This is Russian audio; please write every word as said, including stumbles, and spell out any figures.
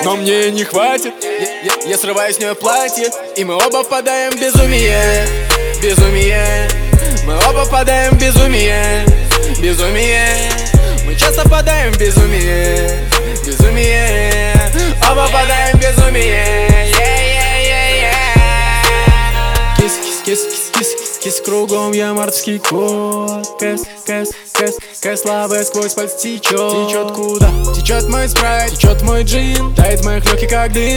но мне не хватит. Я, я, я срываю с нее платье, и мы оба впадаем в безумие. Безумие. Мы оба впадаем в безумие. Безумие. Мы часто впадаем в безумие. Безумие. Оба впадаем в безумие. Кис, кис, кис, кис, кис, кис, кругом я мартовский кот. Кэс, кэс, кэс, кэс, лавы сквозь пальцы течет. Течет куда? Течет мой спрайт, течет мой джин, тает в моих легких как дым.